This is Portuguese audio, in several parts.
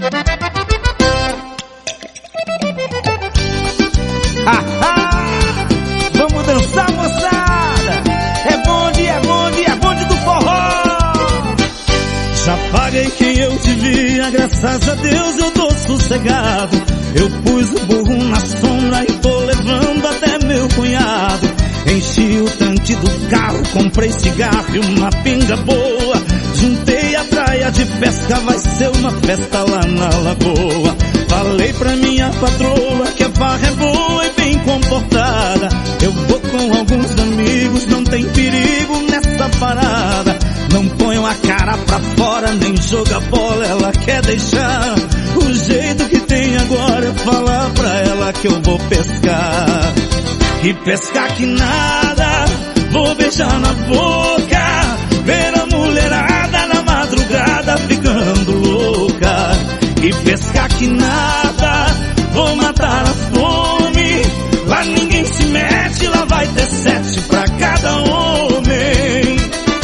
Vamos dançar, moçada. É bonde do forró. Já paguei quem eu devia, graças a Deus eu tô sossegado. Eu pus o burro na sombra e tô levando até meu cunhado. Enchi o tanque do carro, comprei cigarro e uma pinga boa. Juntei a praia de pesca, vai ser uma festa lá na lagoa. Falei pra minha patroa que a farra é boa e bem comportada. Eu vou com alguns amigos, não tem perigo nessa parada. Não ponho a cara pra fora, nem joga bola, ela quer deixar. O jeito que tem agora é falar pra ela que eu vou pescar. E pescar que nada, vou beijar na boca, ver a mulherada na madrugada ficando louca. E pescar que nada, vou matar a fome, lá ninguém se mete, lá vai ter 7 pra cada homem.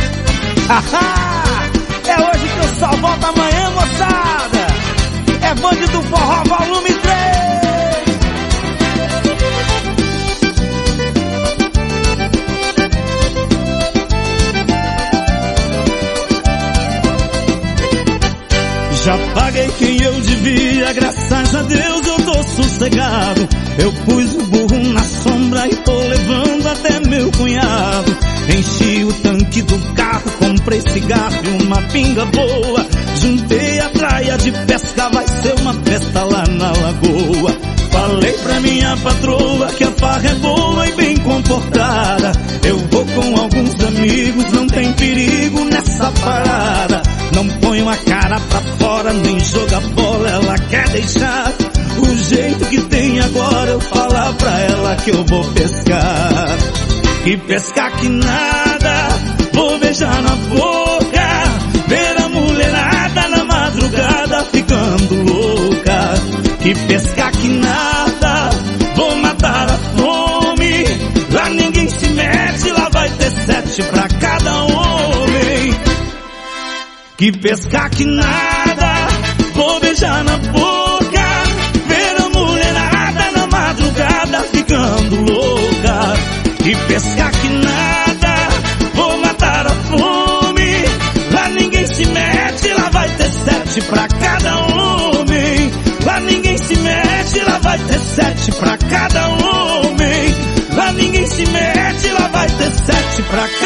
É hoje que eu só volto amanhã, moçada. É Bonde do Forró, volume 3. Já paguei quem eu devia, graças a Deus eu tô sossegado. Eu pus o burro na sombra e tô levando até meu cunhado. Enchi o tanque do carro, comprei cigarro e uma pinga boa. Juntei a praia de pesca, vai ser uma festa lá na lagoa. Falei pra minha patroa que a farra é boa e bem comportada. Eu vou com alguns amigos, não tem perigo nessa parada. Não ponho a cara pra fora, nem joga bola, ela quer deixar. O jeito que tem agora eu falar pra ela que eu vou pescar. E pescar que nada, vou beijar na boca, ver a mulherada na madrugada ficando louca. E pescar que nada, vou matar a fome, lá ninguém se mete, lá vai ter 7 pra cada homem. Que pescar que nada, vou beijar na boca, ver a mulherada na madrugada ficando louca. Que pescar que nada, vou matar a fome, lá ninguém se mete, lá vai ter 7 pra cada homem. Lá ninguém se mete, lá vai ter 7 pra cada homem. Lá ninguém se mete, lá vai ter 7 pra cada homem.